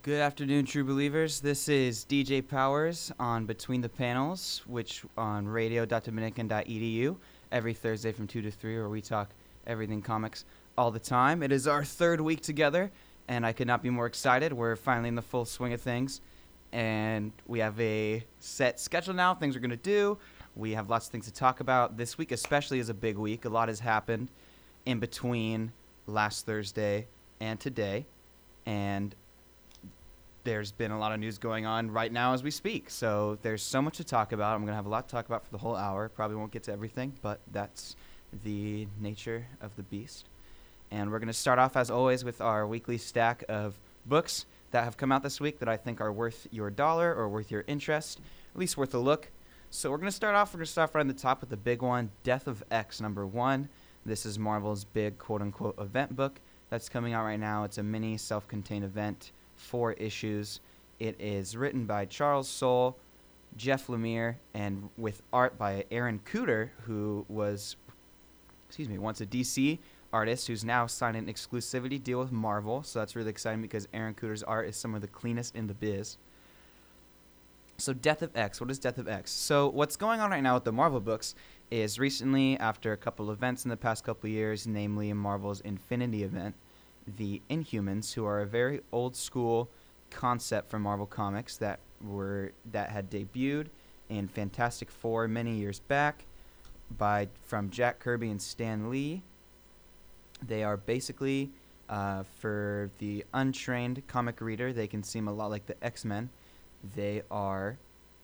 Good afternoon, true believers. This is DJ Powers on Between the Panels, which on radio.dominican.edu every Thursday from 2 to 3, where we talk everything comics all the time. It is our third week together, and I could not be more excited. We're finally in the full swing of things, and we have a set schedule now, things we're going to do. We have lots of things to talk about. This week especially is a big week. A lot has happened in between last Thursday and today, and there's been a lot of news going on right now as we speak. So there's so much to talk about. I'm going to have a lot to talk about for the whole hour. Probably won't get to everything, but that's the nature of the beast. And we're going to start off, as always, with our weekly stack of books that have come out this week that I think are worth your dollar or worth your interest, at least worth a look. So we're going to start right on the top with the big one, Death of X #1. This is Marvel's big quote-unquote event book that's coming out right now. It's a mini self-contained event, 4 issues. It is written by Charles Soule, Jeff Lemire, and with art by Aaron Kuder, who was, once a DC artist who's now signed an exclusivity deal with Marvel. So that's really exciting because Aaron Kuder's art is some of the cleanest in the biz. So Death of X. What is Death of X? So what's going on right now with the Marvel books is recently, after a couple events in the past couple years, namely Marvel's Infinity event, the Inhumans, who are a very old school concept from Marvel Comics that had debuted in Fantastic Four many years back from Jack Kirby and Stan Lee. They are basically, for the untrained comic reader, they can seem a lot like the X-Men. They are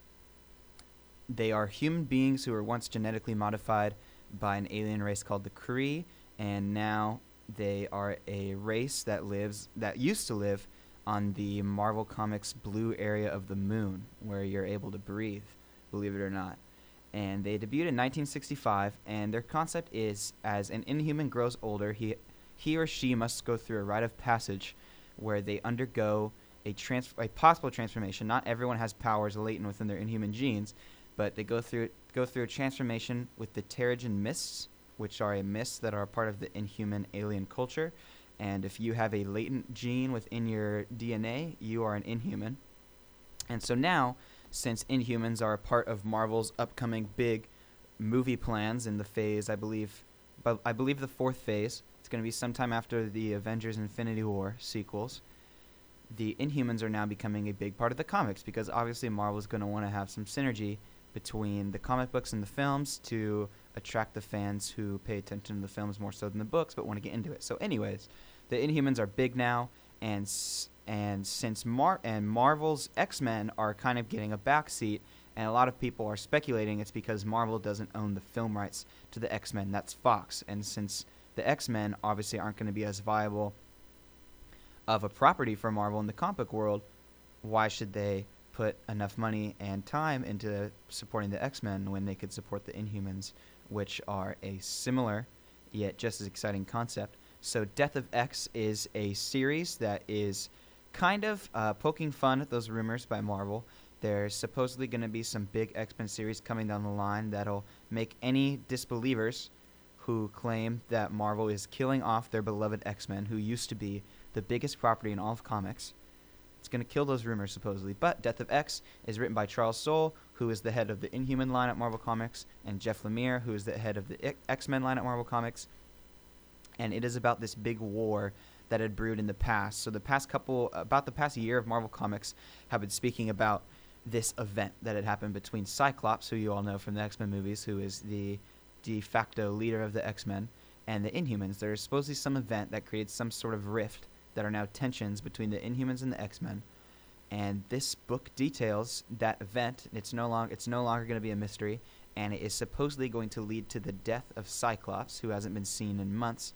human beings who were once genetically modified by an alien race called the Kree, and now they are a race that used to live on the Marvel Comics blue area of the moon, where you're able to breathe, believe it or not. And they debuted in 1965, and their concept is, as an Inhuman grows older, he or she must go through a rite of passage where they undergo a possible transformation. Not everyone has powers latent within their Inhuman genes, but they go through a transformation with the Terrigen Mists, which are a mist that are part of the Inhuman alien culture. And if you have a latent gene within your DNA, you are an Inhuman. And so now, since Inhumans are a part of Marvel's upcoming big movie plans in the phase, I believe the 4th phase, it's going to be sometime after the Avengers Infinity War sequels, the Inhumans are now becoming a big part of the comics, because obviously Marvel's going to want to have some synergy between the comic books and the films to attract the fans who pay attention to the films more so than the books but want to get into it. So anyways, the Inhumans are big now, and since Marvel's X-Men are kind of getting a backseat, and a lot of people are speculating it's because Marvel doesn't own the film rights to the X-Men. That's Fox. And since the X-Men obviously aren't going to be as viable of a property for Marvel in the comic world, why should they put enough money and time into supporting the X-Men when they could support the Inhumans, which are a similar yet just as exciting concept? So Death of X is a series that is kind of poking fun at those rumors by Marvel. There's supposedly going to be some big X-Men series coming down the line that'll make any disbelievers who claim that Marvel is killing off their beloved X-Men, who used to be the biggest property in all of comics. It's going to kill those rumors, supposedly. But Death of X is written by Charles Soule, who is the head of the Inhuman line at Marvel Comics, and Jeff Lemire, who is the head of the X-Men line at Marvel Comics. And it is about this big war that had brewed in the past. So the past year of Marvel Comics have been speaking about this event that had happened between Cyclops, who you all know from the X-Men movies, who is the de facto leader of the X-Men, and the Inhumans. There is supposedly some event that created some sort of rift that are now tensions between the Inhumans and the X-Men. And this book details that event. It's no longer going to be a mystery, and it is supposedly going to lead to the death of Cyclops, who hasn't been seen in months.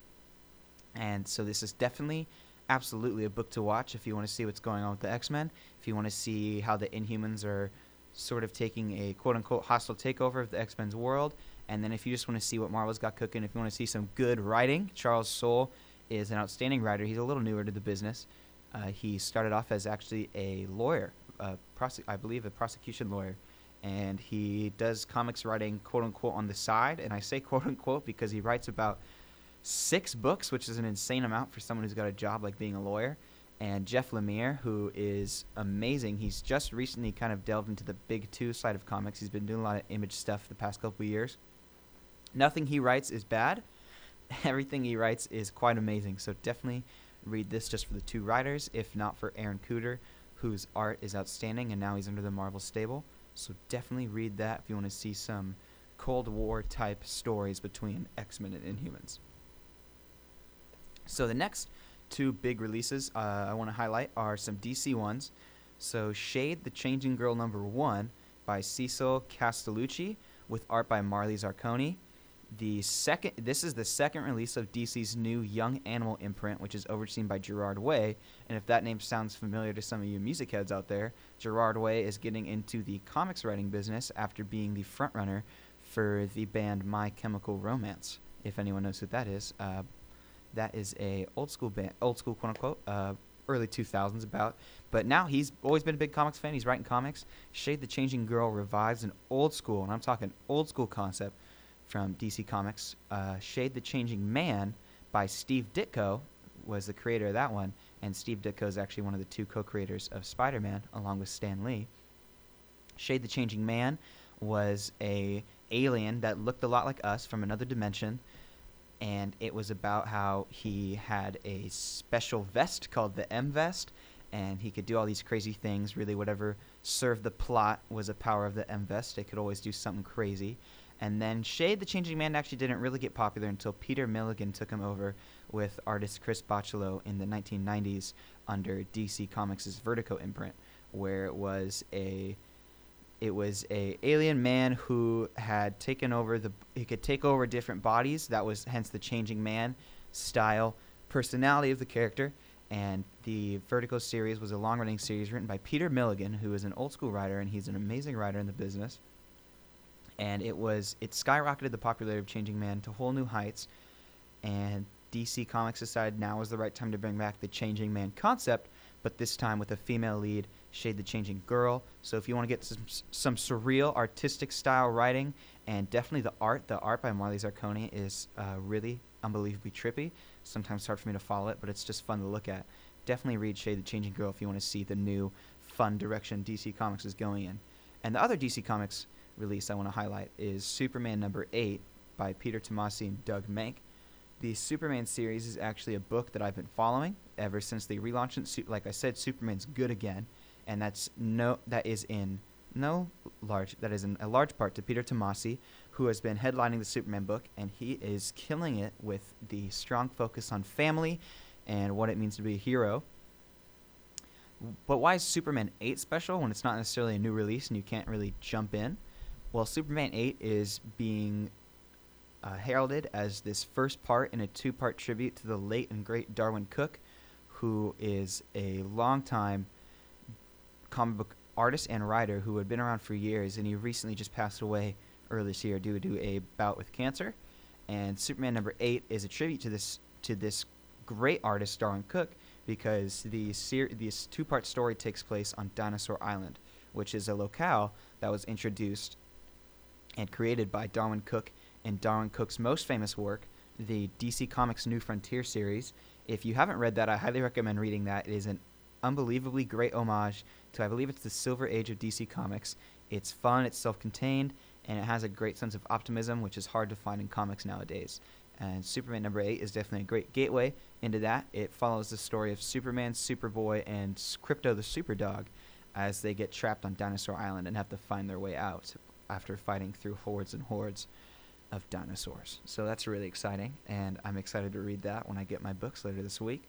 And so this is definitely, absolutely a book to watch if you want to see what's going on with the X-Men, if you want to see how the Inhumans are sort of taking a quote-unquote hostile takeover of the X-Men's world, and then if you just want to see what Marvel's got cooking, if you want to see some good writing. Charles Soule is an outstanding writer. He's a little newer to the business. He started off as actually a lawyer, I believe a prosecution lawyer, and he does comics writing quote-unquote on the side, and I say quote-unquote because he writes about 6 books, which is an insane amount for someone who's got a job like being a lawyer. And Jeff Lemire, who is amazing. He's just recently kind of delved into the big two side of comics. He's been doing a lot of Image stuff the past couple of years. Nothing he writes is bad. Everything he writes is quite amazing. So definitely read this just for the two writers, if not for Aaron Kuder, whose art is outstanding, and now he's under the Marvel stable. So definitely read that if you want to see some Cold War type stories between X-Men and Inhumans. So the next two big releases I want to highlight are some DC ones. So Shade the Changing Girl #1 by Cecil Castellucci with art by Marley Zarconi. This is the second release of DC's new Young Animal imprint, which is overseen by Gerard Way. And if that name sounds familiar to some of you music heads out there, Gerard Way is getting into the comics writing business after being the frontrunner for the band My Chemical Romance. If anyone knows who that is a old school band, old school quote unquote, early 2000s about. But now he's always been a big comics fan. He's writing comics. Shade the Changing Girl revives an old school, and I'm talking old school concept from DC Comics. Shade the Changing Man by Steve Ditko was the creator of that one, and Steve Ditko is actually one of the two co-creators of Spider-Man, along with Stan Lee. Shade the Changing Man was a alien that looked a lot like us from another dimension, and it was about how he had a special vest called the M-Vest, and he could do all these crazy things. Really, whatever served the plot was a power of the M-Vest. It could always do something crazy. And then Shade the Changing Man actually didn't really get popular until Peter Milligan took him over with artist Chris Bachalo in the 1990s under DC Comics' Vertigo imprint, where it was a alien man who had taken over he could take over different bodies. That was hence the Changing Man style personality of the character. And the Vertigo series was a long-running series written by Peter Milligan, who is an old-school writer, and he's an amazing writer in the business. And it skyrocketed the popularity of Changing Man to whole new heights, and DC Comics decided now was the right time to bring back the Changing Man concept, but this time with a female lead, Shade the Changing Girl. So if you want to get some surreal artistic style writing, and definitely the art by Marley Zarconi is really unbelievably trippy. Sometimes it's hard for me to follow it, but it's just fun to look at. Definitely read Shade the Changing Girl if you want to see the new fun direction DC Comics is going in. And the other DC Comics release I want to highlight is Superman #8 by Peter Tomasi and Doug Mahnke. The Superman series is actually a book that I've been following ever since they relaunched it. Like I said, Superman's good again, and that is in a large part to Peter Tomasi, who has been headlining the Superman book, and he is killing it with the strong focus on family and what it means to be a hero. But why is Superman 8 special when it's not necessarily a new release and you can't really jump in? Well, Superman 8 is being heralded as this first part in a two-part tribute to the late and great Darwyn Cooke, who is a longtime comic book artist and writer who had been around for years, and he recently just passed away earlier this year due to a bout with cancer. And Superman #8 is a tribute to this great artist, Darwyn Cooke, because this two-part story takes place on Dinosaur Island, which is a locale that was introduced and created by Darwyn Cooke in Darwyn Cooke's most famous work, the DC Comics New Frontier series. If you haven't read that, I highly recommend reading that. It is an unbelievably great homage to, I believe it's the Silver Age of DC Comics. It's fun, it's self-contained, and it has a great sense of optimism, which is hard to find in comics nowadays. And Superman #8 is definitely a great gateway into that. It follows the story of Superman, Superboy, and Krypto the Superdog as they get trapped on Dinosaur Island and have to find their way out after fighting through hordes and hordes of dinosaurs. So that's really exciting, and I'm excited to read that when I get my books later this week.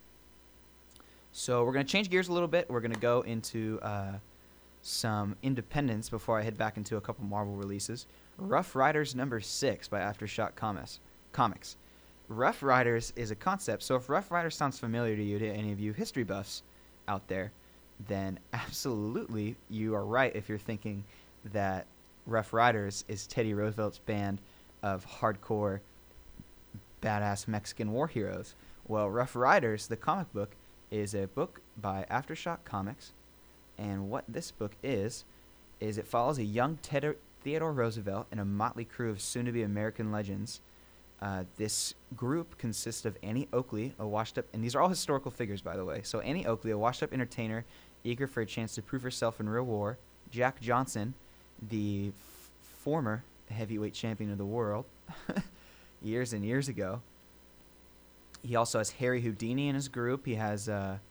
So we're going to change gears a little bit. We're going to go into some independence before I head back into a couple Marvel releases. Rough Riders #6 by Aftershock Comics. Rough Riders is a concept, so if Rough Riders sounds familiar to you, to any of you history buffs out there, then absolutely you are right if you're thinking that Rough Riders is Teddy Roosevelt's band of hardcore, badass Mexican war heroes. Well, Rough Riders, the comic book, is a book by Aftershock Comics, and what this book is it follows a young Theodore Roosevelt and a motley crew of soon-to-be American legends This group consists of Annie Oakley, a washed-up, and these are all historical figures, by the way. So Annie Oakley, a washed-up entertainer, eager for a chance to prove herself in real war. Jack Johnson, the former heavyweight champion of the world, years and years ago. He also has Harry Houdini in his group. He has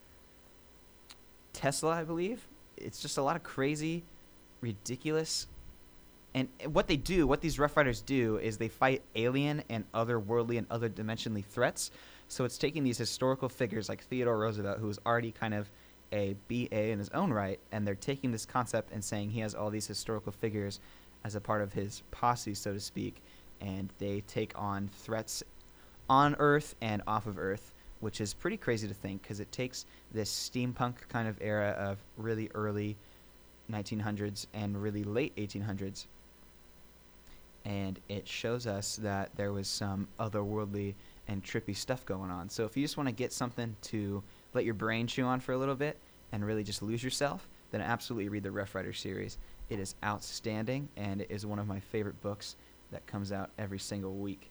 Tesla, I believe. It's just a lot of crazy, ridiculous. And what these Rough Riders do is they fight alien and otherworldly and other dimensionally threats. So it's taking these historical figures like Theodore Roosevelt, who was already kind of a BA in his own right, and they're taking this concept and saying he has all these historical figures as a part of his posse, so to speak, and they take on threats on Earth and off of Earth, which is pretty crazy to think because it takes this steampunk kind of era of really early 1900s and really late 1800s, and it shows us that there was some otherworldly and trippy stuff going on. So if you just want to get something to let your brain chew on for a little bit and really just lose yourself, then absolutely read the Rough Rider series. It is outstanding, and it is one of my favorite books that comes out every single week.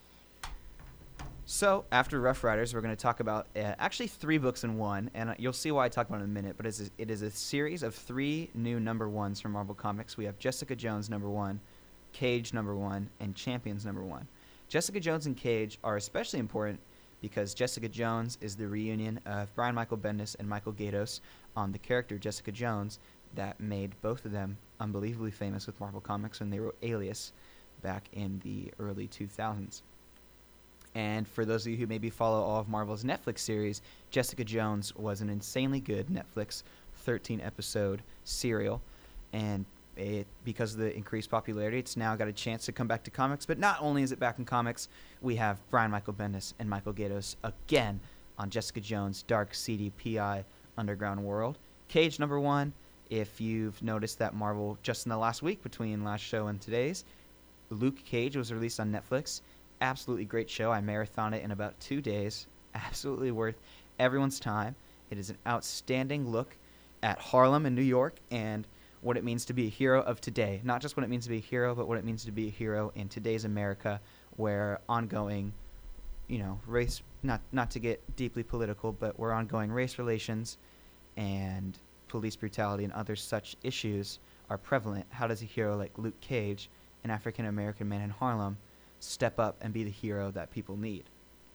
So after Rough Riders, we're going to talk about actually 3 books in one, and you'll see why I talk about it in a minute, but it is a series of 3 new number 1s from Marvel Comics. We have Jessica Jones number 1, Cage number 1, and Champions number 1. Jessica Jones and Cage are especially important because Jessica Jones is the reunion of Brian Michael Bendis and Michael Gaydos on the character Jessica Jones that made both of them unbelievably famous with Marvel Comics when they wrote Alias back in the early 2000s. And for those of you who maybe follow all of Marvel's Netflix series, Jessica Jones was an insanely good Netflix 13-episode serial, and because of the increased popularity, it's now got a chance to come back to comics. But not only is it back in comics, we have Brian Michael Bendis and Michael Gaydos again on Jessica Jones' dark, seedy PI underground world. Cage number 1, if you've noticed that Marvel, just in the last week between last show and today's, Luke Cage was released on Netflix. Absolutely great show. I marathoned it in about 2 days. Absolutely worth everyone's time. It is an outstanding look at Harlem in New York and what it means to be a hero of today. Not just what it means to be a hero, but what it means to be a hero in today's America, where ongoing, race, not to get deeply political, but where ongoing race relations and police brutality and other such issues are prevalent. How does a hero like Luke Cage, an African-American man in Harlem, step up and be the hero that people need?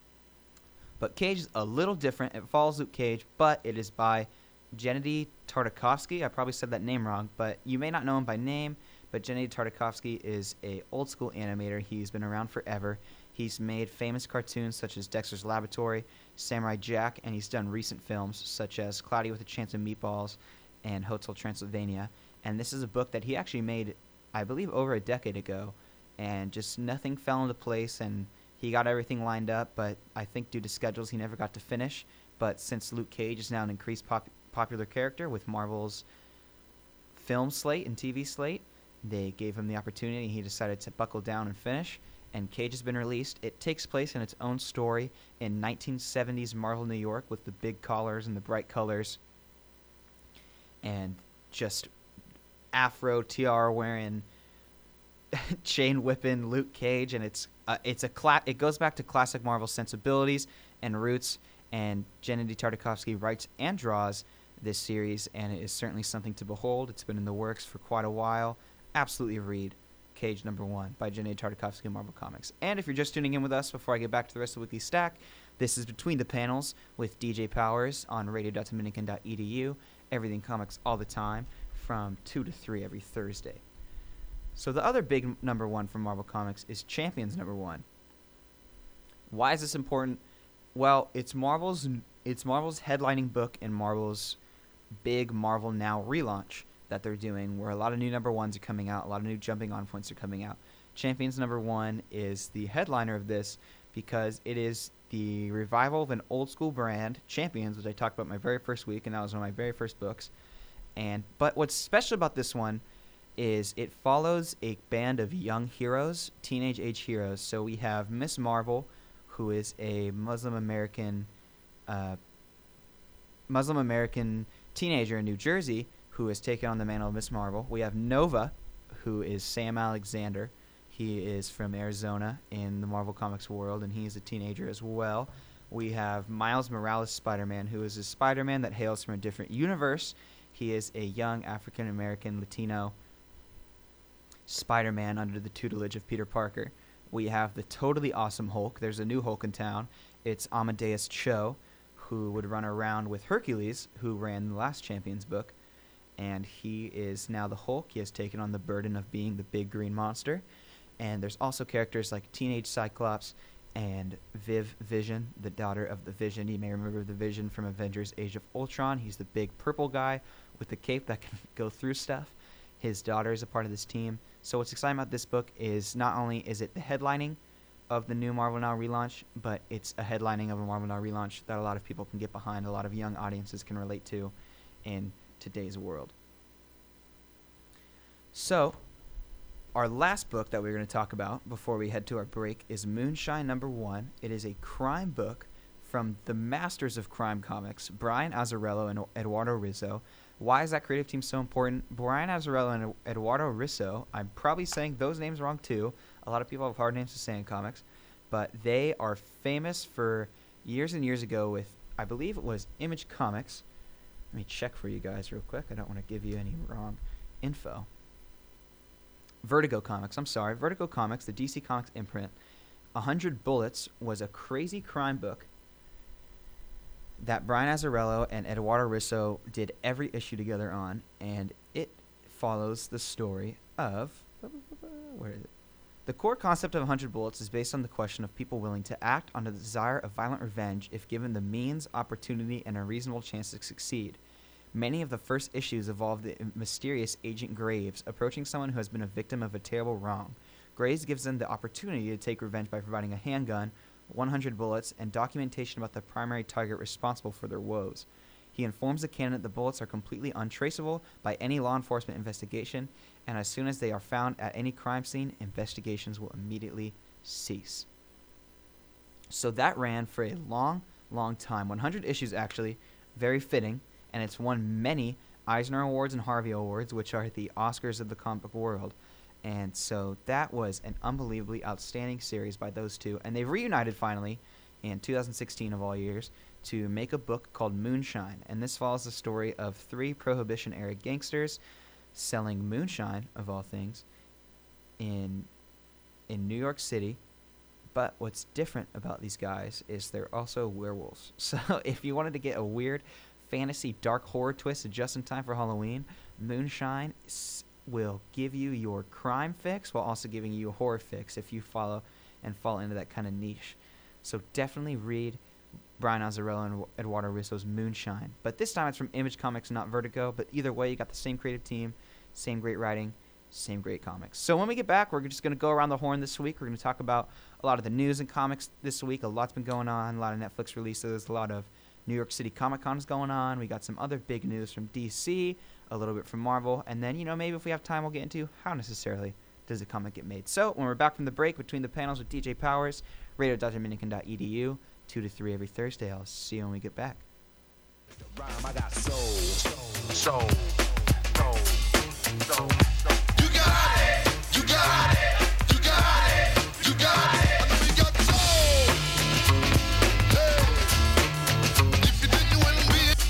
But Cage is a little different. It follows Luke Cage, but it is by Gennady Tartakovsky. I probably said that name wrong, but you may not know him by name, but Gennady Tartakovsky is a old school animator. He's been around forever. He's made famous cartoons such as Dexter's Laboratory, Samurai Jack, and he's done recent films such as Cloudy with a Chance of Meatballs and Hotel Transylvania. And this is a book that he actually made, I believe, over a decade ago, and just nothing fell into place, and he got everything lined up, but I think due to schedules he never got to finish. But since Luke Cage is now an increased popular character with Marvel's film slate and TV slate, they gave him the opportunity, and he decided to buckle down and finish, and Cage has been released. It takes place in its own story in 1970s Marvel New York with the big collars and the bright colors and just afro tiara wearing chain whipping Luke Cage, and it goes back to classic Marvel sensibilities and roots, and Gennady Tartakovsky writes and draws this series, and it is certainly something to behold. It's been in the works for quite a while. Absolutely read Cage number 1 by Gennady Tartakovsky and Marvel Comics. And if you're just tuning in with us before I get back to the rest of the weekly stack, this is Between the Panels with DJ Powers on radio.dominican.edu. Everything comics all the time from 2 to 3 every Thursday. So the other big number 1 from Marvel Comics is Champions number 1. Why is this important? Well, it's Marvel's headlining book in Marvel's big Marvel Now relaunch that they're doing, where a lot of new number 1s are coming out, a lot of new jumping on points are coming out. Champions number 1 is the headliner of this because it is the revival of an old school brand, Champions, which I talked about my very first week, and that was one of my very first books. But what's special about this one is it follows a band of young heroes, teenage age heroes. So we have Miss Marvel, who is a Muslim American teenager in New Jersey who has taken on the mantle of Miss Marvel. We have Nova, who is Sam Alexander. He is from Arizona in the Marvel Comics world, and he is a teenager as well. We have Miles Morales Spider-Man, who is a Spider-Man that hails from a different universe. He is a young African-American Latino Spider-Man under the tutelage of Peter Parker. We have the totally awesome Hulk. There's a new Hulk in town. It's Amadeus Cho, who would run around with Hercules, who ran the last Champions book. And he is now the Hulk. He has taken on the burden of being the big green monster. And there's also characters like Teenage Cyclops and Vision, the daughter of the Vision. You may remember the Vision from Avengers Age of Ultron. He's the big purple guy with the cape that can go through stuff. His daughter is a part of this team. So what's exciting about this book is not only is it the headlining of the new Marvel Now relaunch, but it's a headlining of a Marvel Now relaunch that a lot of people can get behind, a lot of young audiences can relate to in today's world. So, our last book that we're going to talk about before we head to our break is Moonshine #1. It is a crime book from the masters of crime comics, Brian Azzarello and Eduardo Rizzo. Why is that creative team so important? Brian Azzarello and Eduardo Rizzo, I'm probably saying those names wrong too. A lot of people have hard names to say in comics, but they are famous for years and years ago with, I believe it was Image Comics. Let me check for you guys real quick. I don't want to give you any wrong info. Vertigo Comics, Vertigo Comics, the DC Comics imprint. 100 Bullets was a crazy crime book that Brian Azzarello and Eduardo Rizzo did every issue together on, and it follows the story of... Where is it? The core concept of 100 Bullets is based on the question of people willing to act on the desire of violent revenge if given the means, opportunity, and a reasonable chance to succeed. Many of the first issues involve the mysterious Agent Graves approaching someone who has been a victim of a terrible wrong. Graves gives them the opportunity to take revenge by providing a handgun, 100 bullets, and documentation about the primary target responsible for their woes. He informs the candidate the bullets are completely untraceable by any law enforcement investigation, and as soon as they are found at any crime scene, investigations will immediately cease. So that ran for a long, long time. 100 issues, actually. Very fitting. And it's won many Eisner Awards and Harvey Awards, which are the Oscars of the comic book world. And so that was an unbelievably outstanding series by those two. And they've reunited finally in 2016 of all years to make a book called Moonshine. And this follows the story of 3 Prohibition-era gangsters selling moonshine, of all things, in New York City. But what's different about these guys is they're also werewolves. So if you wanted to get a weird fantasy dark horror twist just in time for Halloween, Moonshine will give you your crime fix while also giving you a horror fix if you follow and fall into that kind of niche. So definitely read Brian Azzarello and Eduardo Rizzo's Moonshine. But this time it's from Image Comics, not Vertigo. But either way, you got the same creative team, same great writing, same great comics. So when we get back, we're just going to go around the horn this week. We're going to talk about a lot of the news in comics this week. A lot's been going on, a lot of Netflix releases, a lot of New York City Comic Con is going on. We got some other big news from DC, a little bit from Marvel, and then, maybe if we have time, we'll get into how necessarily does a comic get made. So when we're back from the break between the panels with DJ Powers, radio.dominican.edu, 2 to 3 every Thursday. I'll see you when we get back. I got soul. You got it. You got it. You got it. You got it. I know you got soul. Hey. If you didn't win,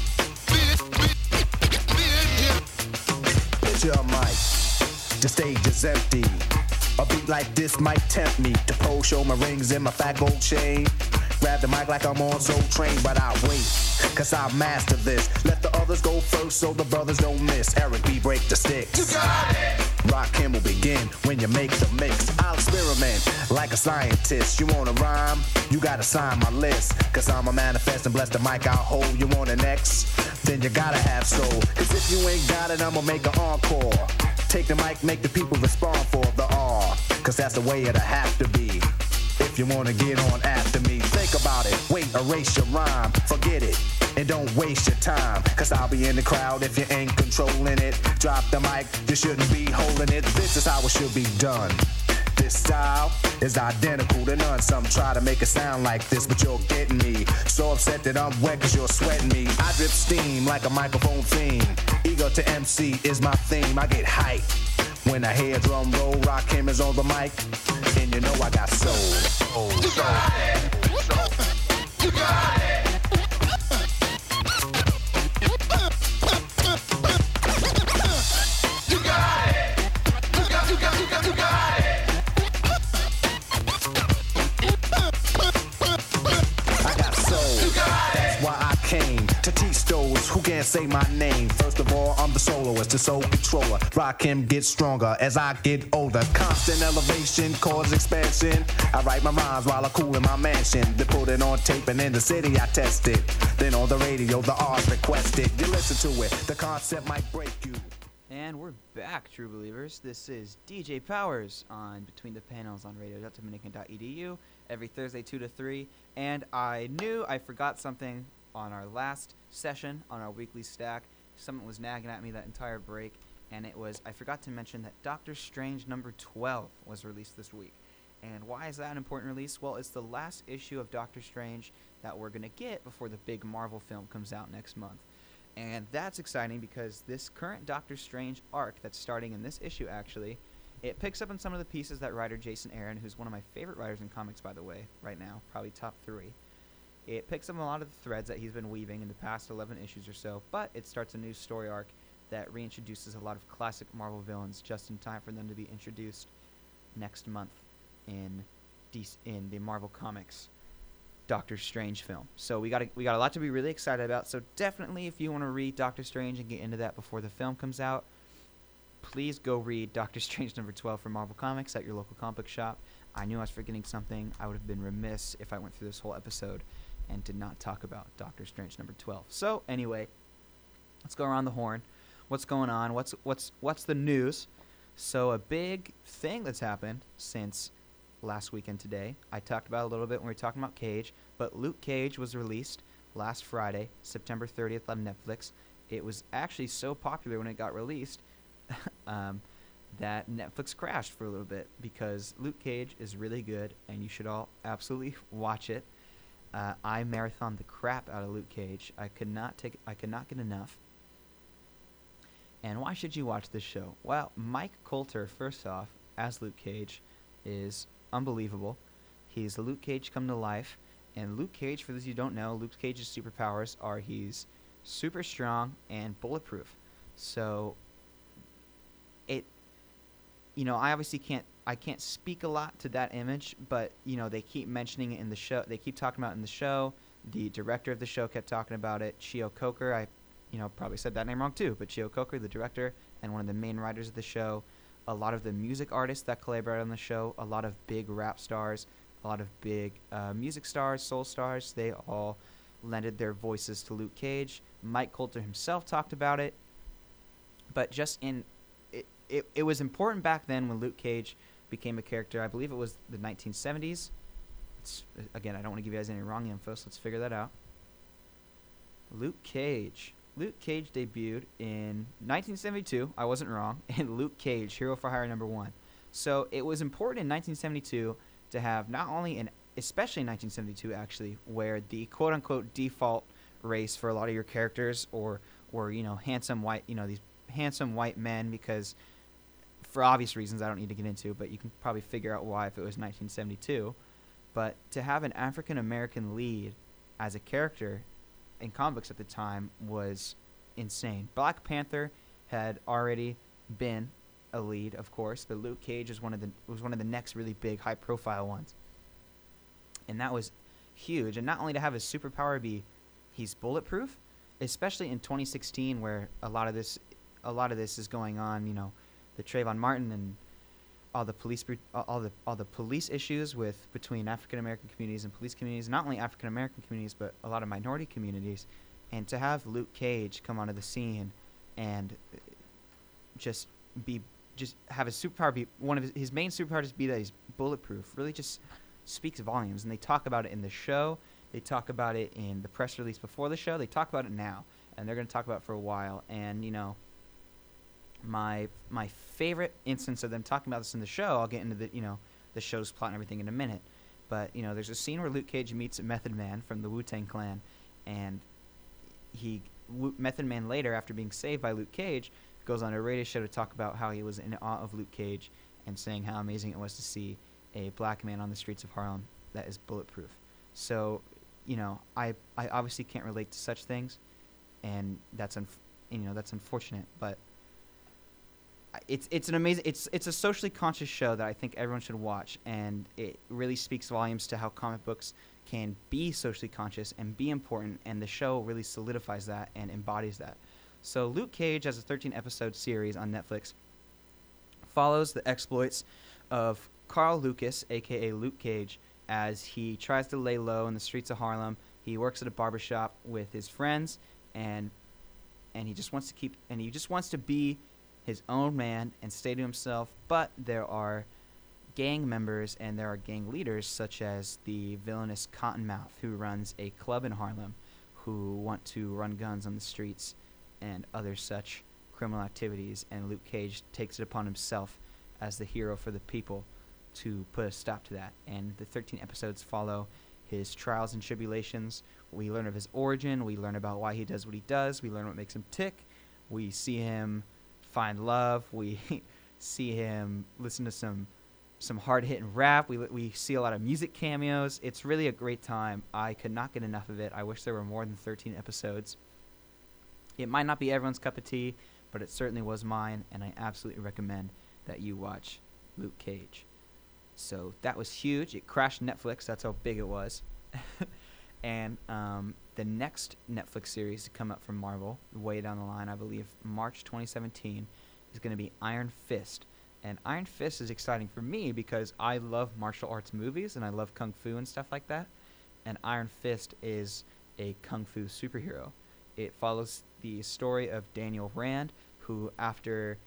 be in here. Picture a mic. The stage is empty. A beat like this might tempt me to pose, show my rings and my fat gold chain. Grab the mic like I'm on Soul Train, but I wait, cause I master this. Let the others go first so the brothers don't miss. Eric B. break the sticks. You got it. Rock him will begin when you make the mix. I'll experiment like a scientist. You wanna rhyme? You gotta sign my list. Cause I'm a manifest and bless the mic I'll hold. You want an X? Then you gotta have soul. Cause if you ain't got it, I'ma make an encore. Take the mic, make the people respond for the R. Cause that's the way it'll have to be. If you wanna get on after me, think about it. Wait, erase your rhyme, forget it, and don't waste your time. Cause I'll be in the crowd if you ain't controlling it. Drop the mic, you shouldn't be holding it. This is how it should be done. This style is identical to none. Some try to make it sound like this, but you're getting me. So upset that I'm wet cause you're sweating me. I drip steam like a microphone fiend. Ego to MC is my theme. I get hype When I hear drum roll, Rakim is on the mic, and you know I got soul. You got it. You got it. You got it. You got it. I got soul. That's why I came to teach those who can't say my name. First of all, I'm the soloist, the soul controller. Rakim gets stronger as I get older. Constant elevation, cause expansion. I write my rhymes while I cool in my mansion. They put it on tape and in the city I test it. Then on the radio, the R's requested. You listen to it, the concept might break you. And we're back, true believers. This is DJ Powers on Between the Panels on radio.dominican.edu every Thursday 2 to 3. And I knew I forgot something on our last session on our weekly stack. Someone was nagging at me that entire break, and it was I forgot to mention that Doctor Strange number 12 was released this week. And why is that an important release? Well, it's the last issue of Doctor Strange that we're going to get before the big Marvel film comes out next month. And that's exciting because this current Doctor Strange arc that's starting in this issue, actually, it picks up on some of the pieces that writer Jason Aaron, who's one of my favorite writers in comics, by the way, right now, probably top 3. It picks up a lot of the threads that he's been weaving in the past 11 issues or so, but it starts a new story arc that reintroduces a lot of classic Marvel villains just in time for them to be introduced next month in the Marvel Comics Doctor Strange film. So we got a lot to be really excited about. So definitely, if you want to read Doctor Strange and get into that before the film comes out, please go read Doctor Strange number 12 from Marvel Comics at your local comic book shop. I knew I was forgetting something. I would have been remiss if I went through this whole episode and did not talk about Doctor Strange number 12. So anyway, let's go around the horn. What's going on? What's the news? So a big thing that's happened since last weekend today, I talked about a little bit when we were talking about Cage, but Luke Cage was released last Friday, September 30th on Netflix. It was actually so popular when it got released that Netflix crashed for a little bit because Luke Cage is really good and you should all absolutely watch it. I marathoned the crap out of Luke Cage. I could not get enough. And why should you watch this show? Well, Mike Coulter, first off, as Luke Cage, is unbelievable. He's Luke Cage come to life. And Luke Cage, for those of you who don't know, Luke Cage's superpowers are he's super strong and bulletproof. So I obviously can't speak a lot to that image, but they keep mentioning it in the show. They keep talking about it in the show. The director of the show kept talking about it. Chio Coker, I probably said that name wrong too, but Chio Coker, the director and one of the main writers of the show, a lot of the music artists that collaborate on the show, a lot of big rap stars, a lot of big music stars, soul stars, they all lended their voices to Luke Cage. Mike Coulter himself talked about it, but just it was important back then when Luke Cage became a character. I believe it was the 1970s. Again, I don't want to give you guys any wrong info, so let's figure that out. Luke Cage debuted in 1972. I wasn't wrong. And Luke Cage, Hero for Hire #1. So it was important in 1972 to have not only especially in 1972 actually, where the quote-unquote default race for a lot of your characters or handsome white, these handsome white men, because for obvious reasons I don't need to get into, but you can probably figure out why if it was 1972. But to have an African American lead as a character in comics at the time was insane. Black Panther had already been a lead, of course, but Luke Cage was one of the next really big high profile ones. And that was huge. And not only to have his superpower be he's bulletproof, especially in 2016 where a lot of this is going on, the Trayvon Martin and all the police issues between African American communities and police communities, not only African American communities but a lot of minority communities, and to have Luke Cage come onto the scene and just have his superpower be one of his main superpowers be that he's bulletproof really just speaks volumes. And they talk about it in the show, they talk about it in the press release before the show, they talk about it now, and they're going to talk about it for a while. And my favorite instance of them talking about this in the show, I'll get into the show's plot and everything in a minute, but there's a scene where Luke Cage meets Method Man from the Wu-Tang Clan, and Method Man later, after being saved by Luke Cage, goes on a radio show to talk about how he was in awe of Luke Cage and saying how amazing it was to see a black man on the streets of Harlem that is bulletproof. So, I obviously can't relate to such things, and that's that's unfortunate, but it's an amazing it's a socially conscious show that I think everyone should watch, and it really speaks volumes to how comic books can be socially conscious and be important, and the show really solidifies that and embodies that. So Luke Cage, as a 13-episode series on Netflix, follows the exploits of Carl Lucas, aka Luke Cage, as he tries to lay low in the streets of Harlem. He works at a barbershop with his friends, and he just wants to be his own man and stay to himself. But there are gang members and there are gang leaders, such as the villainous Cottonmouth, who runs a club in Harlem, who want to run guns on the streets and other such criminal activities. And Luke Cage takes it upon himself as the hero for the people to put a stop to that. And the 13 episodes follow his trials and tribulations. We learn of his origin. We learn about why he does what he does. We learn what makes him tick. We see him find love. We see him listen to some hard-hitting rap. We see a lot of music cameos. It's really a great time. I could not get enough of it. I wish there were more than 13 episodes. It might not be everyone's cup of tea, but it certainly was mine, and I absolutely recommend that you watch Luke Cage. So that was huge. It crashed Netflix. That's how big it was. And the next Netflix series to come up from Marvel, way down the line, I believe March 2017, is going to be Iron Fist. And Iron Fist is exciting for me because I love martial arts movies and I love kung fu and stuff like that. And Iron Fist is a kung fu superhero. It follows the story of Daniel Rand, who after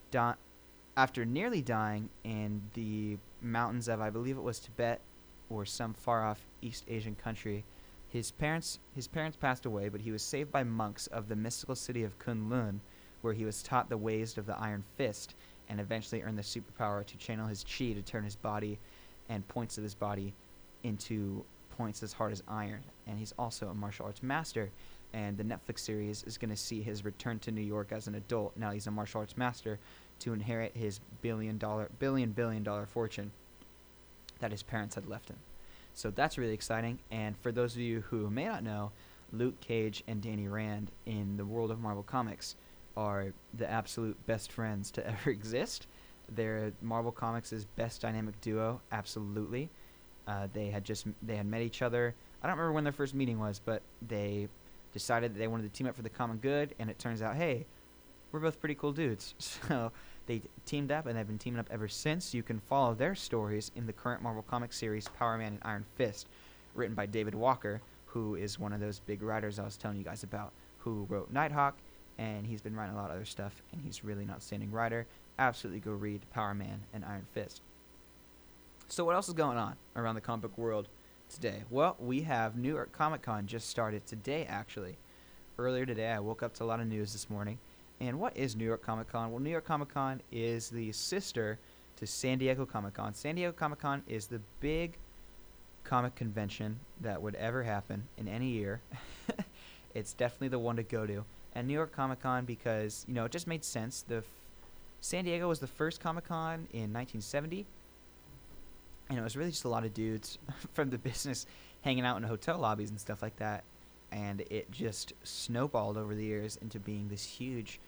nearly dying in the mountains of, I believe it was Tibet or some far-off East Asian country, his parents passed away, but he was saved by monks of the mystical city of Kunlun, where he was taught the ways of the Iron Fist and eventually earned the superpower to channel his chi to turn his body and points of his body into points as hard as iron. And he's also a martial arts master, and the Netflix series is going to see his return to New York as an adult. Now he's a martial arts master to inherit his billion dollar fortune that his parents had left him. So that's really exciting. And for those of you who may not know, Luke Cage and Danny Rand in the world of Marvel Comics are the absolute best friends to ever exist. They're Marvel Comics' best dynamic duo, absolutely. They had met each other. I don't remember when their first meeting was, but they decided that they wanted to team up for the common good, and it turns out, hey, we're both pretty cool dudes. So they teamed up, and they've been teaming up ever since. You can follow their stories in the current Marvel Comics series Power Man and Iron Fist, written by David Walker, who is one of those big writers I was telling you guys about, who wrote Nighthawk, and he's been writing a lot of other stuff, and he's really an outstanding writer. Absolutely go read Power Man and Iron Fist. So what else is going on around the comic book world today? Well, we have New York Comic Con just started today, actually. Earlier today, I woke up to a lot of news this morning. And what is New York Comic Con? Well, New York Comic Con is the sister to San Diego Comic Con. San Diego Comic Con is the big comic convention that would ever happen in any year. It's definitely the one to go to. And New York Comic Con, because, it just made sense. San Diego was the first Comic Con in 1970. And it was really just a lot of dudes from the business hanging out in hotel lobbies and stuff like that. And it just snowballed over the years into being this huge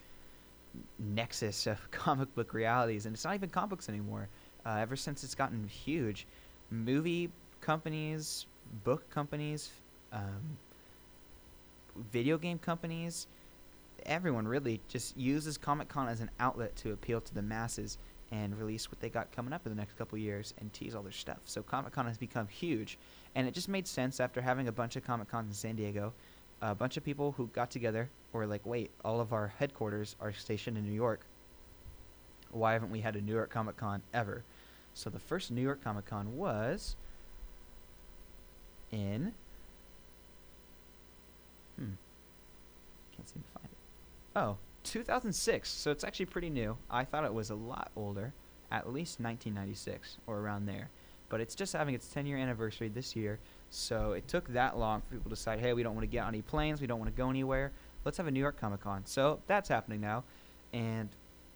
nexus of comic book realities. And it's not even comic books anymore. Ever since it's gotten huge, movie companies, book companies, video game companies, everyone really just uses Comic-Con as an outlet to appeal to the masses and release what they got coming up in the next couple years and tease all their stuff. So Comic-Con has become huge, and it just made sense after having a bunch of Comic-Cons in San Diego. A bunch of people who got together were like, wait, all of our headquarters are stationed in New York. Why haven't we had a New York Comic-Con ever? So the first New York Comic-Con was in... Can't seem to find it. Oh, 2006. So it's actually pretty new. I thought it was a lot older, at least 1996 or around there. But it's just having its 10-year anniversary this year, so it took that long for people to decide, hey, we don't want to get on any planes, we don't want to go anywhere, let's have a New York Comic Con. So that's happening now, and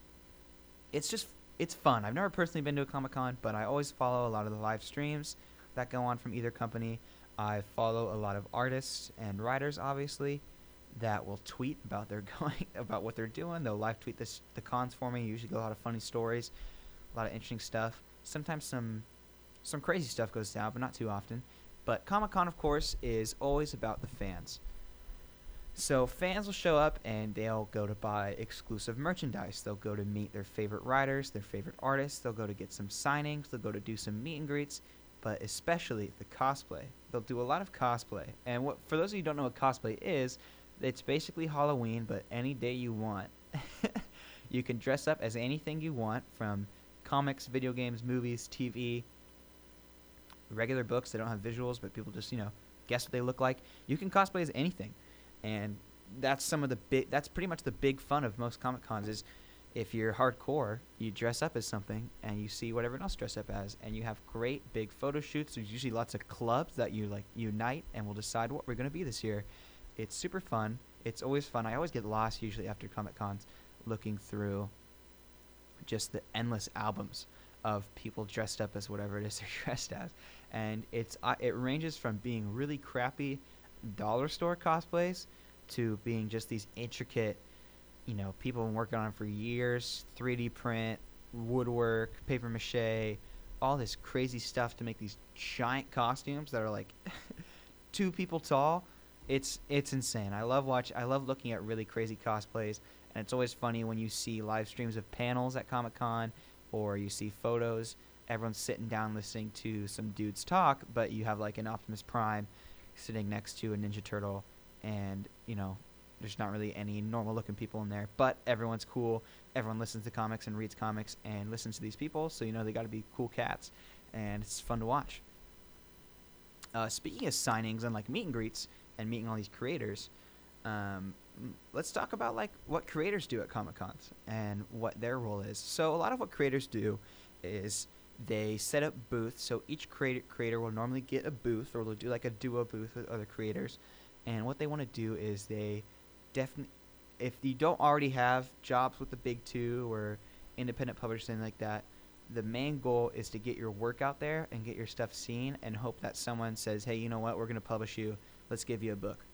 it's fun. I've never personally been to a Comic-Con, but I always follow a lot of the live streams that go on from either company. I follow a lot of artists and writers, obviously, that will tweet about about what they're doing. They'll live tweet the cons for me. Usually get a lot of funny stories, a lot of interesting stuff. Sometimes some crazy stuff goes down, but not too often. But Comic-Con, of course, is always about the fans. So fans will show up and they'll go to buy exclusive merchandise. They'll go to meet their favorite writers, their favorite artists. They'll go to get some signings. They'll go to do some meet and greets. But especially the cosplay. They'll do a lot of cosplay. And for those of you who don't know what cosplay is, it's basically Halloween, but any day you want. You can dress up as anything you want, from comics, video games, movies, TV, regular books. They don't have visuals, but people just, guess what they look like. You can cosplay as anything. And that's that's pretty much the big fun of most Comic Cons is if you're hardcore, you dress up as something and you see what everyone else dress up as, and you have great big photo shoots. There's usually lots of clubs that you unite and will decide what we're going to be this year. It's super fun. It's always fun. I always get lost usually after Comic Cons looking through just the endless albums of people dressed up as whatever it is they're dressed as. And it ranges from being really crappy dollar store cosplays to being just these intricate, people have been working on it for years, 3D print, woodwork, paper mache, all this crazy stuff to make these giant costumes that are like 2 people tall. It's insane. I love looking at really crazy cosplays, and it's always funny when you see live streams of panels at Comic-Con or you see photos. Everyone's sitting down listening to some dudes talk, but you have like an Optimus Prime sitting next to a Ninja Turtle, and there's not really any normal looking people in there, but everyone's cool. Everyone listens to comics and reads comics and listens to these people, so they got to be cool cats, and it's fun to watch. Speaking of signings and like meet and greets and meeting all these creators, let's talk about like what creators do at Comic Cons and what their role is. So a lot of what creators do is they set up booths. So each creator will normally get a booth, or they'll do like a duo booth with other creators. And what they want to do is they definitely, if you don't already have jobs with the big 2 or independent publishers, something like that, the main goal is to get your work out there and get your stuff seen, and hope that someone says, hey, you know what, we're going to publish you. Let's give you a book.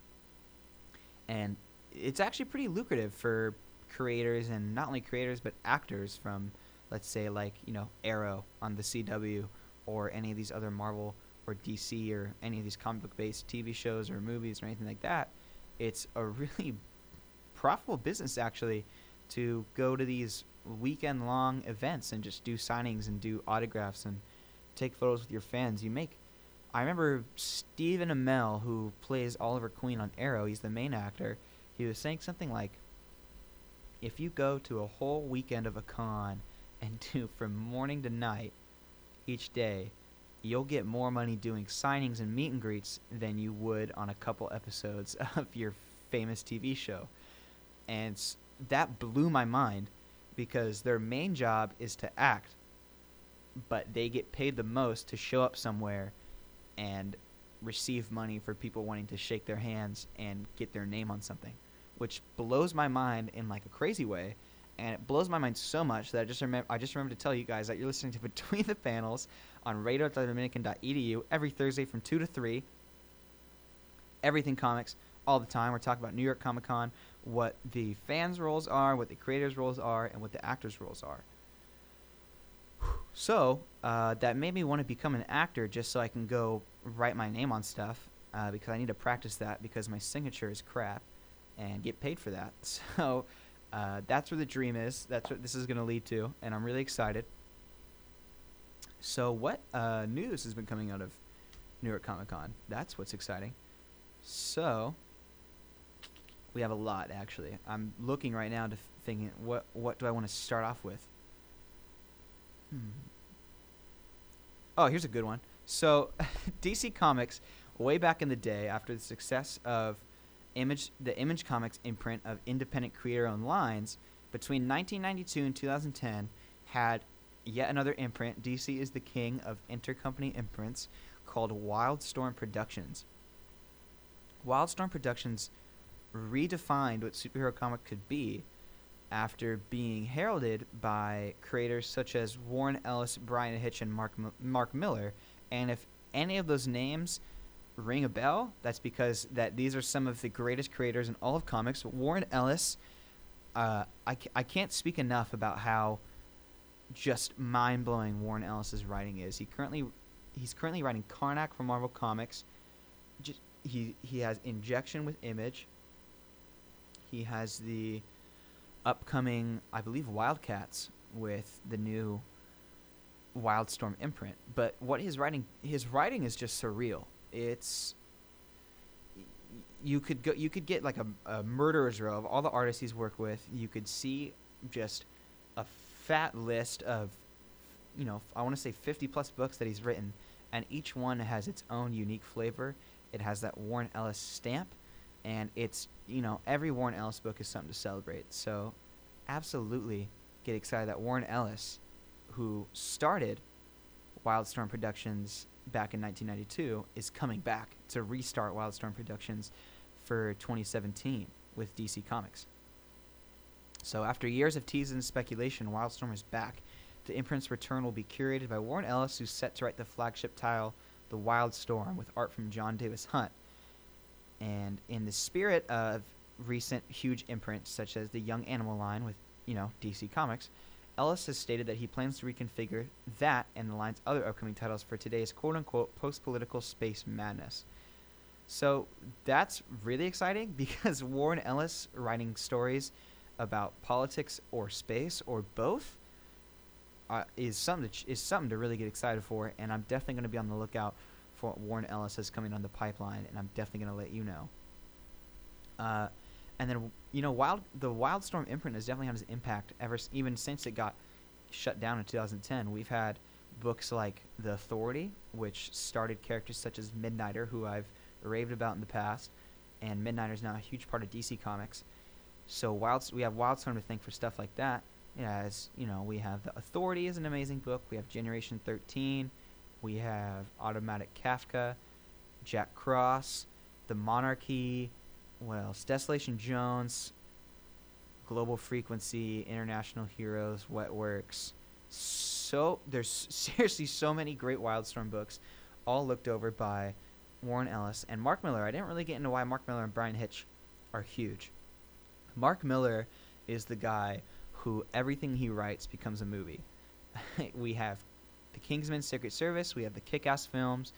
And it's actually pretty lucrative for creators, and not only creators, but actors from, let's say, like, Arrow on the CW, or any of these other Marvel or DC or any of these comic book based TV shows or movies or anything like that. It's a really profitable business, actually, to go to these weekend long events and just do signings and do autographs and take photos with your fans. I remember Stephen Amell, who plays Oliver Queen on Arrow, he's the main actor, he was saying something like, if you go to a whole weekend of a con and do from morning to night each day, you'll get more money doing signings and meet and greets than you would on a couple episodes of your famous TV show. And that blew my mind, because their main job is to act, but they get paid the most to show up somewhere and receive money for people wanting to shake their hands and get their name on something, which blows my mind in like a crazy way. And it blows my mind so much that I just remember to tell you guys that you're listening to Between the Panels on radio.dominican.edu every Thursday from 2 to 3. Everything comics, all the time. We're talking about New York Comic Con, what the fans' roles are, what the creators' roles are, and what the actors' roles are. So that made me want to become an actor, just so I can go write my name on stuff, because I need to practice that, because my signature is crap, and get paid for that. So that's where the dream is. That's what this is going to lead to, and I'm really excited. So what news has been coming out of New York Comic Con? That's what's exciting. So we have a lot, actually. I'm looking right now to thinking, what do I want to start off with? Oh, here's a good one. So DC Comics, way back in the day, after the success of the Image Comics imprint of independent creator-owned lines, between 1992 and 2010, had yet another imprint. DC is the king of intercompany imprints, called Wildstorm Productions. Wildstorm Productions redefined what superhero comic could be after being heralded by creators such as Warren Ellis, Brian Hitch, and Mark Miller. And if any of those names ring a bell, that's because these are some of the greatest creators in all of comics. Warren Ellis, I can't speak enough about how just mind-blowing Warren Ellis's writing is. He's currently writing Karnak for Marvel Comics. He has Injection with Image. He has the upcoming, I believe, Wildcats with the new Wildstorm imprint. But what his writing is just surreal. It's you could get like a murderer's row of all the artists he's worked with. You could see just a fat list of, I want to say 50 plus books that he's written, and each one has its own unique flavor. It has that Warren Ellis stamp, and it's, every Warren Ellis book is something to celebrate. So absolutely get excited that Warren Ellis, who started Wildstorm Productions back in 1992, is coming back to restart Wildstorm Productions for 2017 with DC Comics. So after years of teases and speculation, Wildstorm is back. The imprint's return will be curated by Warren Ellis, who's set to write the flagship title, The Wildstorm, with art from John Davis Hunt. And in the spirit of recent huge imprints, such as the Young Animal line with, DC Comics, Ellis has stated that he plans to reconfigure that and the line's other upcoming titles for today's quote-unquote post-political space madness. So that's really exciting, because Warren Ellis writing stories about politics or space or both is something to really get excited for, and I'm definitely going to be on the lookout for what Warren Ellis has coming on the pipeline, and I'm definitely going to let you know. And then, the Wildstorm imprint has definitely had its impact even since it got shut down in 2010. We've had books like The Authority, which started characters such as Midnighter, who I've raved about in the past, and Midnighter is now a huge part of DC Comics. So we have Wildstorm to thank for stuff like that. As we have The Authority is an amazing book. We have Generation 13. We have Automatic Kafka, Jack Cross, The Monarchy. What else? Desolation Jones, Global Frequency, International Heroes, Wetworks. So there's seriously so many great Wildstorm books, all looked over by Warren Ellis and Mark Miller. I didn't really get into why Mark Miller and Brian Hitch are huge. Mark Miller is the guy who everything he writes becomes a movie. We have the Kingsman Secret Service. We have the Kick-Ass films.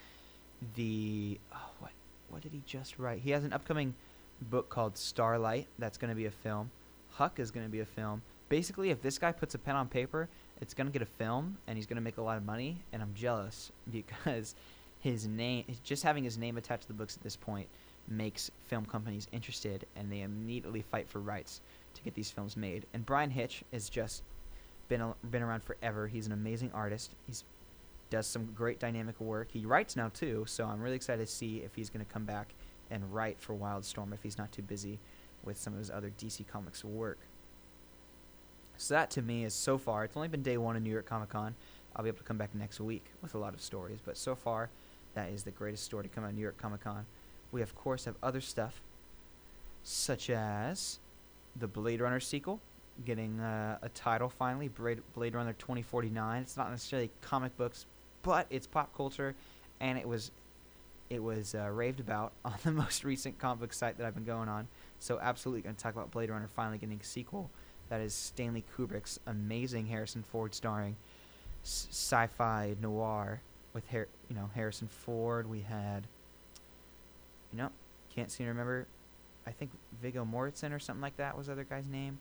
What did he just write? He has an upcoming book called Starlight that's going to be a film. Huck is going to be a film. Basically, if this guy puts a pen on paper, it's going to get a film, and he's going to make a lot of money, and I'm jealous because just having his name attached to the books at this point makes film companies interested, and they immediately fight for rights to get these films made. And Brian Hitch has just been around forever. He's an amazing artist. He's does some great dynamic work. He writes now too, so I'm really excited to see if he's going to come back and write for Wildstorm if he's not too busy with some of his other DC Comics work. So that to me is, so far, it's only been day one of New York Comic Con. I'll be able to come back next week with a lot of stories, but so far that is the greatest story to come out of New York Comic Con. We of course have other stuff such as the Blade Runner sequel getting a title finally, Blade Runner 2049. It's not necessarily comic books, but it's pop culture, and it was raved about on the most recent comic book site that I've been going on. So absolutely going to talk about Blade Runner finally getting a sequel. That is Stanley Kubrick's amazing Harrison Ford starring sci-fi noir with Harrison Ford. We had can't seem to remember. I think Viggo Mortensen or something like that was the other guy's name.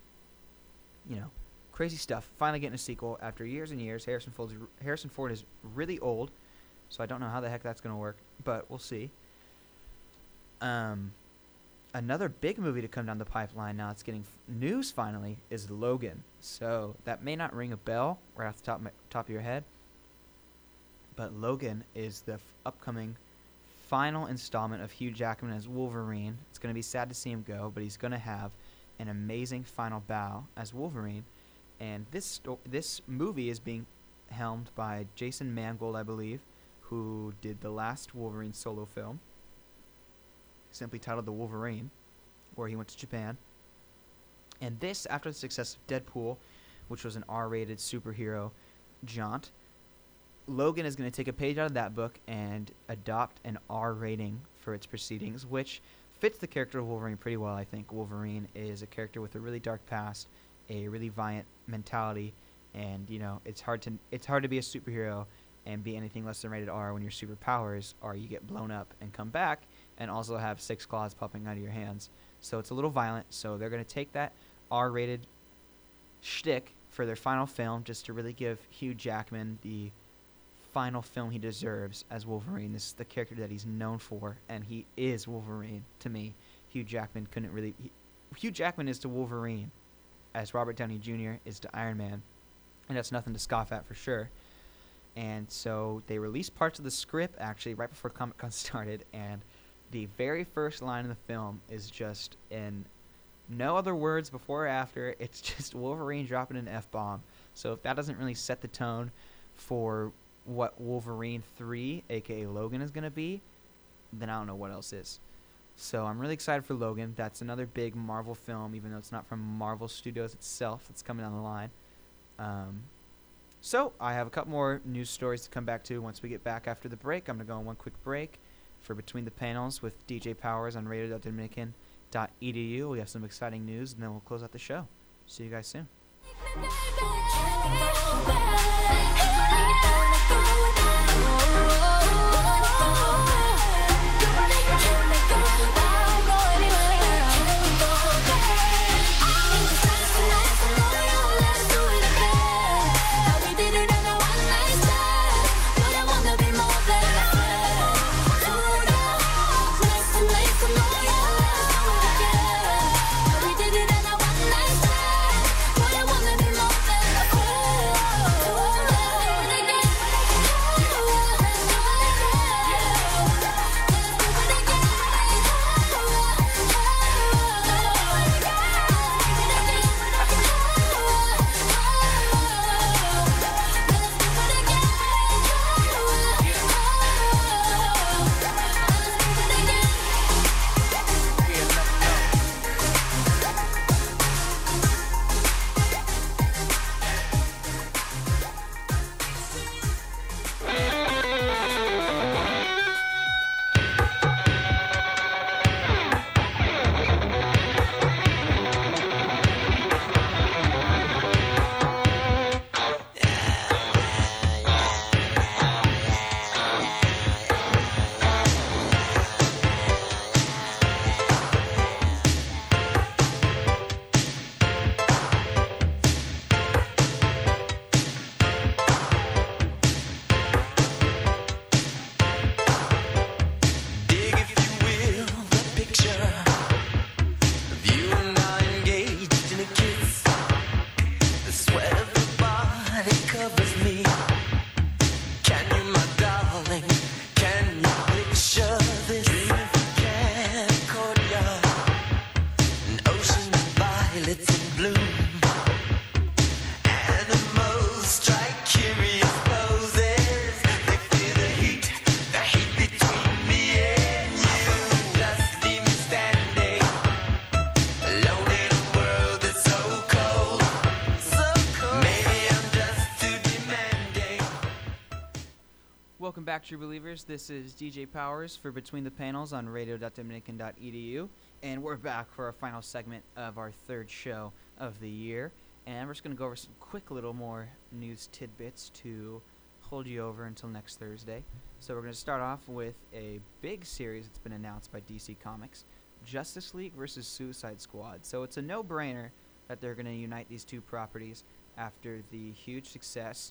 Crazy stuff. Finally getting a sequel after years and years. Harrison Ford is really old, so I don't know how the heck that's going to work, but we'll see. Another big movie to come down the pipeline now, it's getting news finally, is Logan. So that may not ring a bell right off the top of your head, but Logan is the upcoming final installment of Hugh Jackman as Wolverine. It's going to be sad to see him go, but he's going to have an amazing final bow as Wolverine. And this movie is being helmed by Jason Mangold, I believe, who did the last Wolverine solo film, simply titled The Wolverine, where he went to Japan. And this, after the success of Deadpool, which was an R-rated superhero jaunt, Logan is going to take a page out of that book and adopt an R rating for its proceedings, which fits the character of Wolverine pretty well, I think. Wolverine is a character with a really dark past, a really violent mentality, and it's hard to be a superhero and be anything less than rated R when your superpowers are you get blown up and come back and also have 6 claws popping out of your hands. So it's a little violent, so they're going to take that R-rated shtick for their final film just to really give Hugh Jackman the final film he deserves as Wolverine. This is the character that he's known for, and he is Wolverine to me. Hugh Jackman is to Wolverine as Robert Downey Jr. is to Iron Man, and that's nothing to scoff at for sure. And so they released parts of the script actually right before Comic-Con started, and the very first line in the film is just in no other words before or after. It's just Wolverine dropping an F-bomb. So if that doesn't really set the tone for what Wolverine 3, aka Logan, is going to be, then I don't know what else is. So I'm really excited for Logan. That's another big Marvel film, even though it's not from Marvel Studios itself. That's coming down the line. So I have a couple more news stories to come back to once we get back after the break. I'm going to go on one quick break for Between the Panels with DJ Powers on radio.dominican.edu. We have some exciting news, and then we'll close out the show. See you guys soon. Welcome back, True Believers. This is DJ Powers for Between the Panels on radio.dominican.edu, and we're back for our final segment of our third show of the year, and we're just going to go over some quick little more news tidbits to hold you over until next Thursday. So we're going to start off with a big series that's been announced by DC Comics, Justice League versus Suicide Squad. So it's a no-brainer that they're going to unite these two properties after the huge success.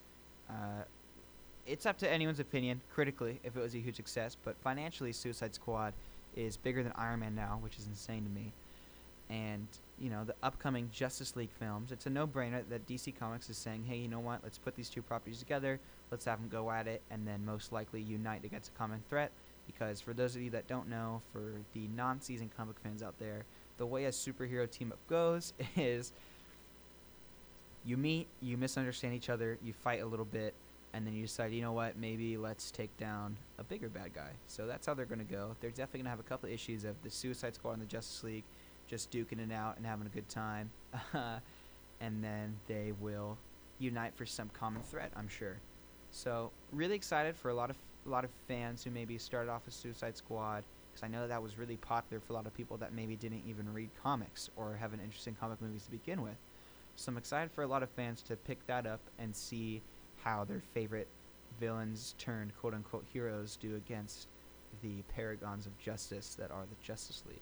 It's up to anyone's opinion, critically, if it was a huge success, but financially, Suicide Squad is bigger than Iron Man now, which is insane to me. And, the upcoming Justice League films, it's a no-brainer that DC Comics is saying, hey, you know what, let's put these two properties together, let's have them go at it, and then most likely unite against a common threat, because for those of you that don't know, for the non-seasoned comic fans out there, the way a superhero team-up goes is you meet, you misunderstand each other, you fight a little bit, and then you decide, you know what, maybe let's take down a bigger bad guy. So that's how they're going to go. They're definitely going to have a couple of issues of the Suicide Squad and the Justice League just duking it out and having a good time. And then they will unite for some common threat, I'm sure. So really excited for a lot of fans who maybe started off with Suicide Squad, because I know that was really popular for a lot of people that maybe didn't even read comics or have an interest in comic movies to begin with. So I'm excited for a lot of fans to pick that up and see how their favorite villains turned quote-unquote heroes do against the paragons of justice that are the Justice League.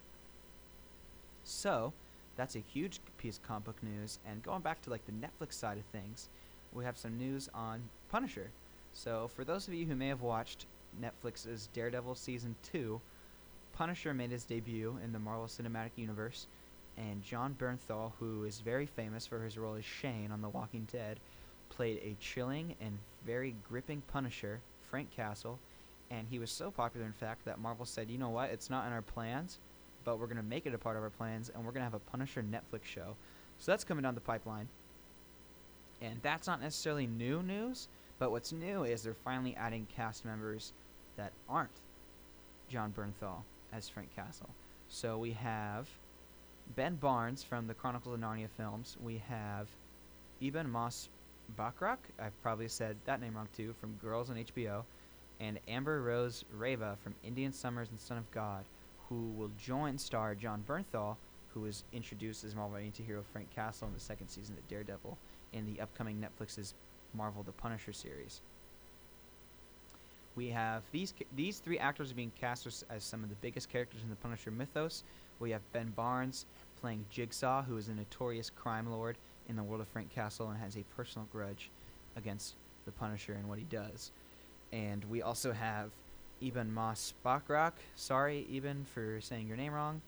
So that's a huge piece of comic book news. And going back to like the Netflix side of things, we have some news on Punisher. So for those of you who may have watched Netflix's Daredevil Season 2, Punisher made his debut in the Marvel Cinematic Universe, and Jon Bernthal, who is very famous for his role as Shane on The Walking Dead, played a chilling and very gripping Punisher, Frank Castle, and he was so popular, in fact, that Marvel said, you know what, it's not in our plans, but we're going to make it a part of our plans, and we're going to have a Punisher Netflix show. So that's coming down the pipeline. And that's not necessarily new news, but what's new is they're finally adding cast members that aren't Jon Bernthal as Frank Castle. So we have Ben Barnes from the Chronicles of Narnia films. We have Eben Moss Bachrach, I've probably said that name wrong too, from Girls on HBO, and Amber Rose Reva from Indian Summers and Son of God, who will join star Jon Bernthal, who was introduced as Marvel anti-hero Frank Castle in the second season of Daredevil in the upcoming Netflix's Marvel The Punisher series. We have these three actors are being cast as some of the biggest characters in the Punisher mythos. We have Ben Barnes playing Jigsaw, who is a notorious crime lord in the world of Frank Castle and has a personal grudge against the Punisher and what he does. And we also have Eben Moss Bachrach, sorry Eben for saying your name wrong,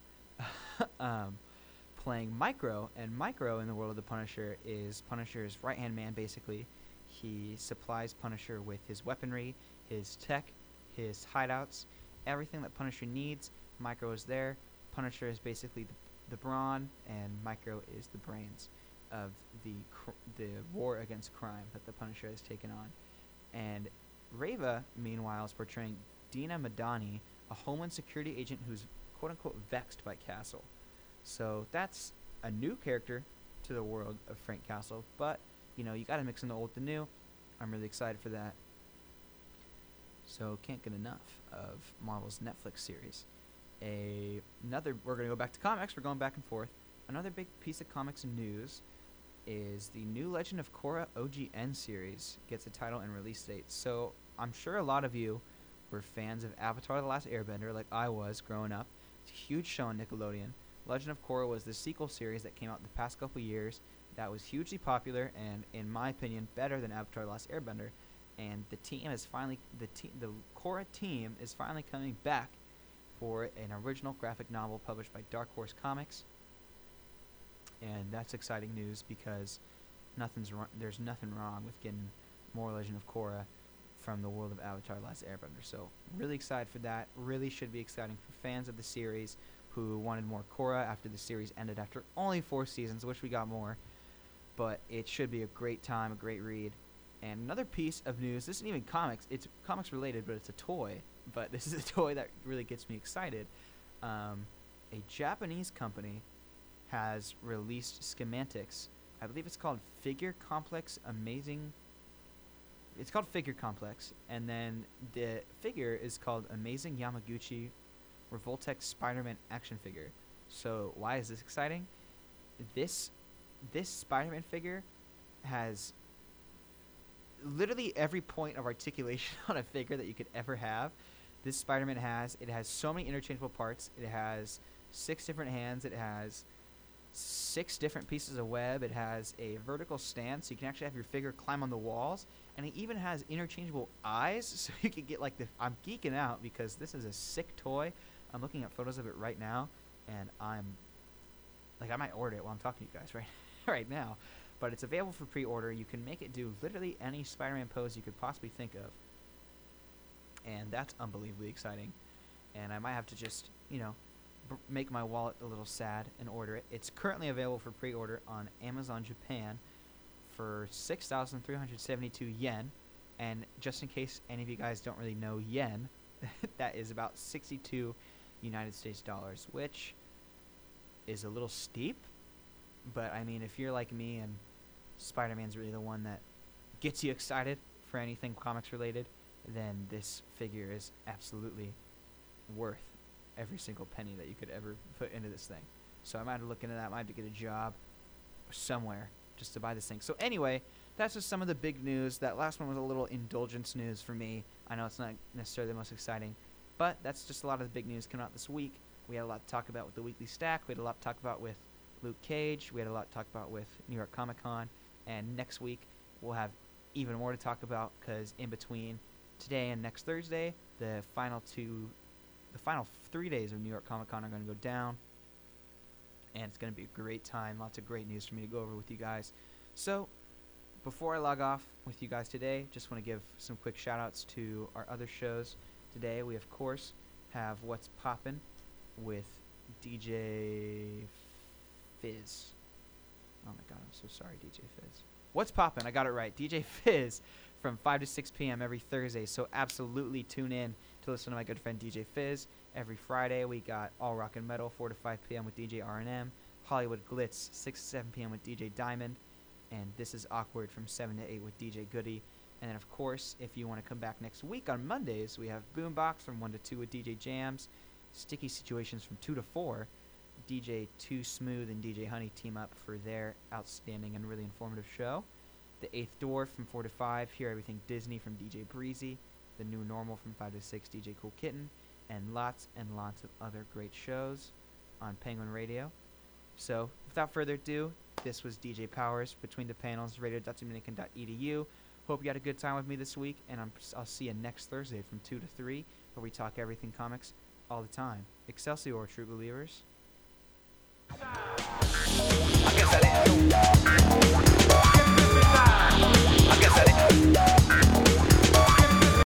playing Micro. And Micro in the world of the Punisher is Punisher's right-hand man, basically. He supplies Punisher with his weaponry, his tech, his hideouts, everything that Punisher needs. Micro is there. Punisher is basically the brawn, and Micro is the brains of the war against crime that the Punisher has taken on. And Reva, meanwhile, is portraying Dina Madani, a Homeland Security agent who's quote-unquote vexed by Castle. So that's a new character to the world of Frank Castle, but, you know, you gotta mix in the old with the new. I'm really excited for that. So can't get enough of Marvel's Netflix series. We're gonna go back to comics, we're going back and forth. Another big piece of comics news is the new Legend of Korra OGN series gets a title and release date. So I'm sure a lot of you were fans of Avatar The Last Airbender, like I was growing up. It's a huge show on Nickelodeon. Legend of Korra was the sequel series that came out the past couple years that was hugely popular and, in my opinion, better than Avatar The Last Airbender. And the Korra team is finally coming back for an original graphic novel published by Dark Horse Comics. And that's exciting news because there's nothing wrong with getting more Legend of Korra from the world of Avatar: The Last Airbender. So really excited for that. Really should be exciting for fans of the series who wanted more Korra after the series ended after only 4 seasons. Wish we got more. But it should be a great time, a great read. And another piece of news, this isn't even comics, it's comics related, but it's a toy. But this is a toy that really gets me excited. A Japanese company has released schematics. I believe it's called Figure Complex Amazing. It's called Figure Complex, and then the figure is called Amazing Yamaguchi Revoltech Spider-Man action figure. So why is this exciting? This Spider-Man figure has literally every point of articulation on a figure that you could ever have. This Spider-Man has. It has so many interchangeable parts. It has 6 different hands. It has 6 different pieces of web. It has a vertical stand, so you can actually have your figure climb on the walls. And it even has interchangeable eyes, so you can get like the. I'm geeking out because this is a sick toy. I'm looking at photos of it right now, and I might order it while I'm talking to you guys right now. But it's available for pre-order. You can make it do literally any Spider-Man pose you could possibly think of. And that's unbelievably exciting. And I might have to just, make my wallet a little sad and order it. It's currently available for pre-order on Amazon Japan for 6,372 yen. And just in case any of you guys don't really know yen, that is about 62 United States dollars, which is a little steep. But, I mean, if you're like me and Spider-Man's really the one that gets you excited for anything comics related, then this figure is absolutely worth every single penny that you could ever put into this thing. So I might have to look into that. I might have to get a job somewhere just to buy this thing. So anyway, that's just some of the big news. That last one was a little indulgence news for me. I know it's not necessarily the most exciting, but that's just a lot of the big news coming out this week. We had a lot to talk about with the weekly stack. We had a lot to talk about with Luke Cage. We had a lot to talk about with New York Comic Con. And next week, we'll have even more to talk about, because in between today and next Thursday, the final 3 days of New York Comic Con are going to go down. And it's going to be a great time. Lots of great news for me to go over with you guys. So, before I log off with you guys today, just want to give some quick shout-outs to our other shows. Today, we, of course, have What's Poppin' with DJ Fizz. Oh, my God, I'm so sorry, DJ Fizz. What's Poppin'? I got it right. DJ Fizz from 5 to 6 p.m. every Thursday. So, absolutely tune in to listen to my good friend DJ Fizz. Every Friday, we got All Rock and Metal, 4 to 5 p.m. with DJ R&M. Hollywood Glitz, 6 to 7 p.m. with DJ Diamond. And This Is Awkward from 7 to 8 with DJ Goody. And then, of course, if you want to come back next week on Mondays, we have Boombox from 1 to 2 with DJ Jams. Sticky Situations from 2 to 4. DJ Too Smooth and DJ Honey team up for their outstanding and really informative show. The Eighth Door from 4 to 5. Hear Everything Disney from DJ Breezy. The New Normal from 5 to 6, DJ Cool Kitten. And lots of other great shows on Penguin Radio. So, without further ado, this was DJ Powers, Between the Panels, radio.dominican.edu. Hope you had a good time with me this week, and I'll see you next Thursday from 2 to 3, where we talk everything comics all the time. Excelsior, true believers. I guess I didn't know.